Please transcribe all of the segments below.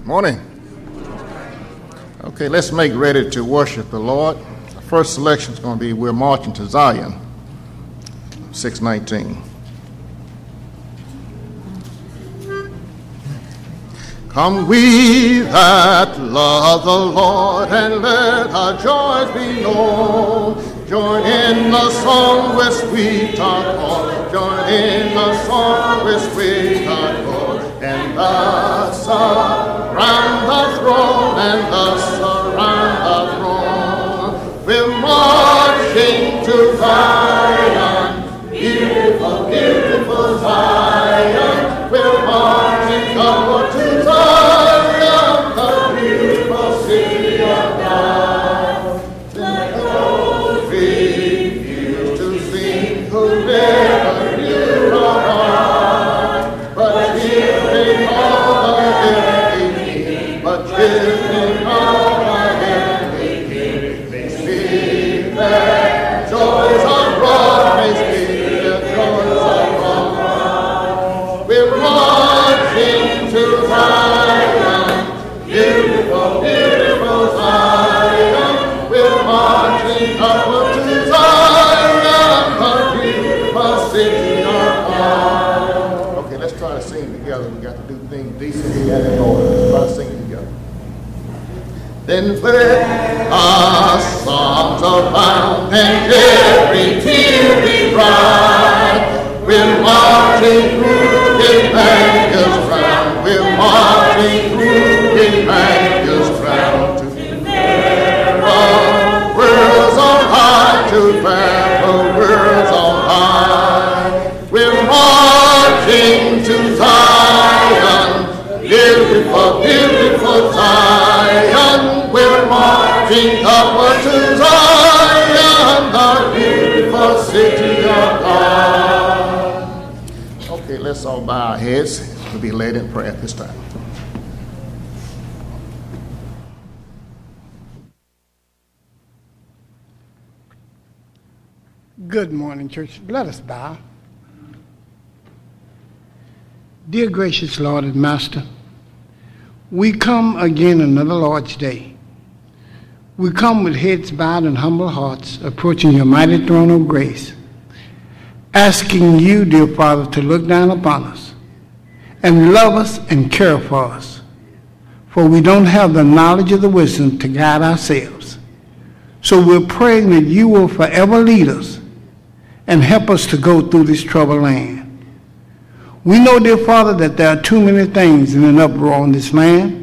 Morning. Okay, let's make ready to worship the Lord. The first selection is going to be We're Marching to Zion, 619. Come we that love the Lord, and let our joys be known. Join in the song with sweetheart call. Join in the song with sweetheart call. And thus around the throne, and thus around the throne. We're marching to Zion, beautiful, beautiful Zion. We're marching upward to Zion, the beautiful city of God. Let those refuse to sing who never knew our heart, but give me all the heavenly King, but give me all the heavenly King. May speak that joys are brought, may speak that joys are brought. We're marching to Zion, beautiful, beautiful Zion. We're marching upward to Zion, the beautiful city of God. Okay, let's try to sing together. We got to do things decently and in order. Let's try to sing together. Then let our songs abound and every tear be dried. We're marching through Emmanuel's ground. We're marching through Emmanuel's ground to bear the worlds on high, to bear the worlds on high. We're marching to Zion, beautiful, beautiful Zion. We're marching upward to Zion, the beautiful city of God. Okay, let's all bow our heads. We'll be led in prayer at this time. Good morning, church. Let us bow. Dear gracious Lord and Master, we come again another Lord's Day. We come with heads bowed and humble hearts, approaching your mighty throne of grace, asking you, dear Father, to look down upon us and love us and care for us, for we don't have the knowledge or the wisdom to guide ourselves. So we're praying that you will forever lead us and help us to go through this troubled land. We know, dear Father, that there are too many things in an uproar in this land,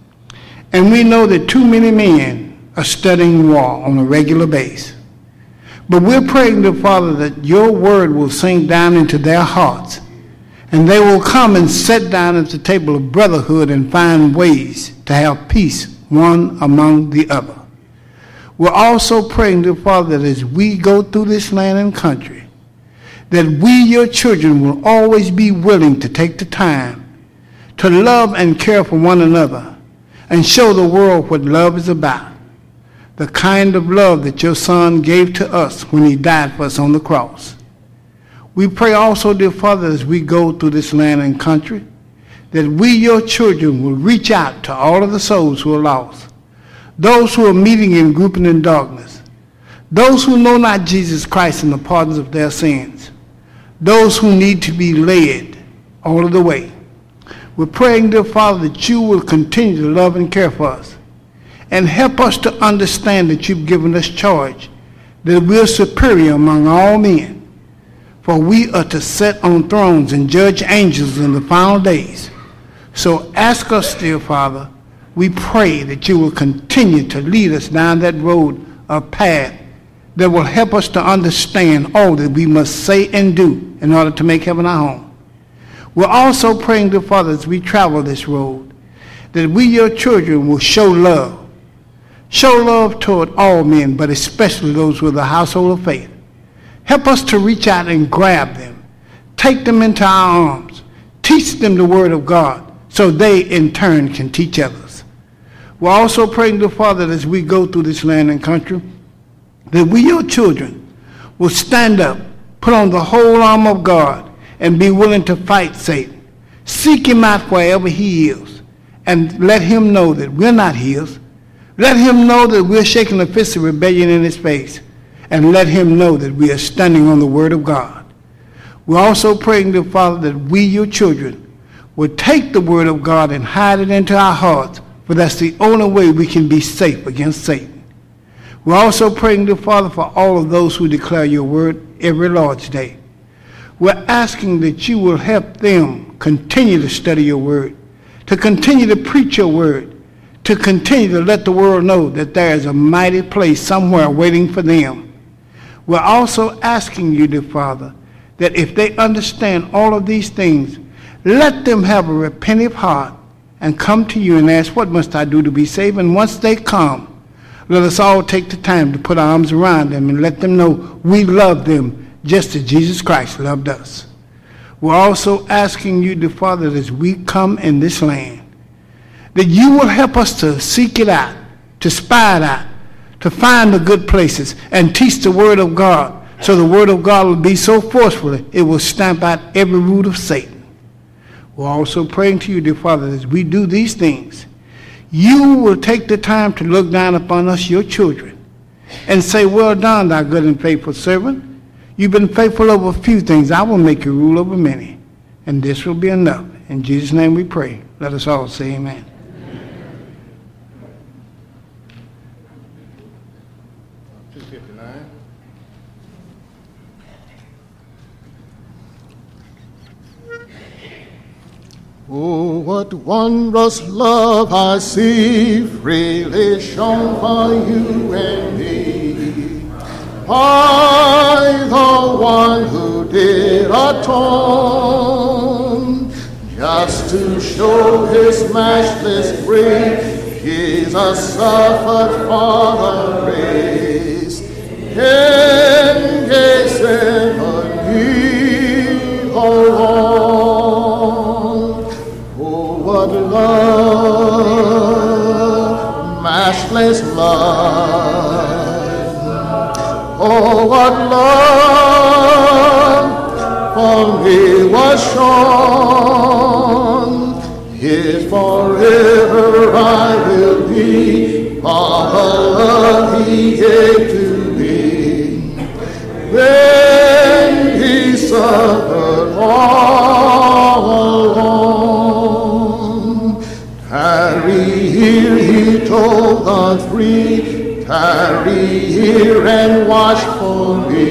and we know that too many men are studying war on a regular basis. But we're praying, dear Father, that your word will sink down into their hearts, and they will come and sit down at the table of brotherhood and find ways to have peace one among the other. We're also praying, dear Father, that as we go through this land and country, that we, your children, will always be willing to take the time to love and care for one another and show the world what love is about, the kind of love that your Son gave to us when he died for us on the cross. We pray also, dear Father, as we go through this land and country, that we, your children, will reach out to all of the souls who are lost, those who are meeting and grouping in darkness, those who know not Jesus Christ and the pardons of their sins, those who need to be led all of the way. We're praying, dear Father, that you will continue to love and care for us and help us to understand that you've given us charge, that we're superior among all men, for we are to sit on thrones and judge angels in the final days. So ask us, dear Father, we pray that you will continue to lead us down that road or path that will help us to understand all that we must say and do in order to make heaven our home. We're also praying, dear Father, as we travel this road, that we, your children, will show love. Show love toward all men, but especially those with a household of faith. Help us to reach out and grab them, take them into our arms, teach them the word of God, so they in turn can teach others. We're also praying, dear Father, that as we go through this land and country, that we, your children, will stand up, put on the whole armor of God, and be willing to fight Satan. Seek him out wherever he is, and let him know that we're not his. Let him know that we're shaking a fist of rebellion in his face, and let him know that we are standing on the word of God. We're also praying, dear Father, that we, your children, will take the word of God and hide it into our hearts, for that's the only way we can be safe against Satan. We're also praying, dear Father, for all of those who declare your word every Lord's Day. We're asking that you will help them continue to study your word, to continue to preach your word, to continue to let the world know that there is a mighty place somewhere waiting for them. We're also asking you, dear Father, that if they understand all of these things, let them have a repentant heart and come to you and ask, what must I do to be saved? And once they come, let us all take the time to put our arms around them and let them know we love them just as Jesus Christ loved us. We're also asking you, dear Father, that as we come in this land, that you will help us to seek it out, to spy it out, to find the good places and teach the word of God, so the word of God will be so forcefully it will stamp out every root of Satan. We're also praying to you, dear Father, that as we do these things, you will take the time to look down upon us, your children, and say, well done, thou good and faithful servant. You've been faithful over a few things. I will make you rule over many. And this will be enough. In Jesus' name we pray. Let us all say amen. Oh, what wondrous love I see freely shown for you and me, by the one who did atone, just to show his matchless grace, Jesus suffered for the race, engaged me alone. What love, matchless love. Oh, what love for me was shown. His forever I will be, for the love he gave to me. When he suffered all alone. Tarry here, he told the three, tarry here and watch for me.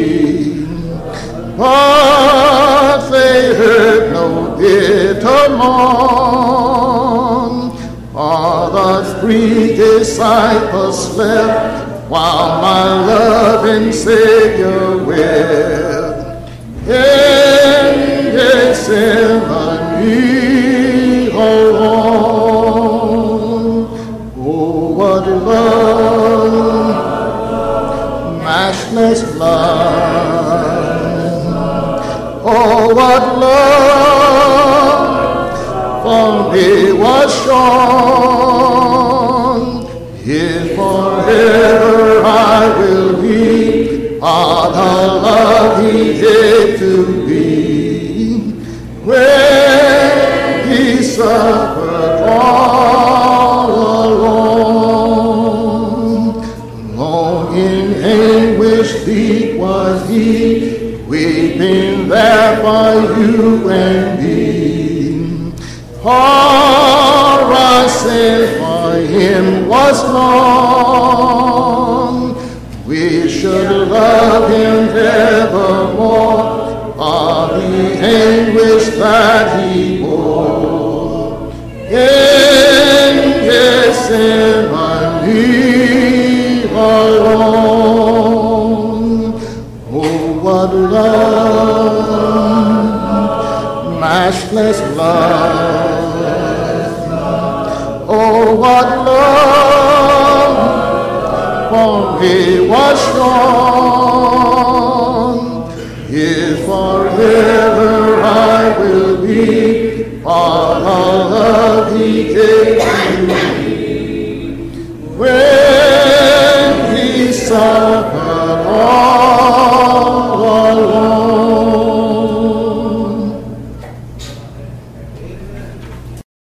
But they heard no bitter moan, for the three disciples slept, while my loving Savior wept. In Gethsemane alone. Oh, what love, matchless love. Oh, what love for me was shown. His forever I will be, for the love he gave to me. When he suffered all alone, long in anguish deep was he, weeping there for you and me. For our sin for him was long, we should love him evermore, for the anguish that he bore. In Gethsemane alone. Oh, what love, matchless love. Oh, what love for me was shown. His forever I will be, for the love he gave.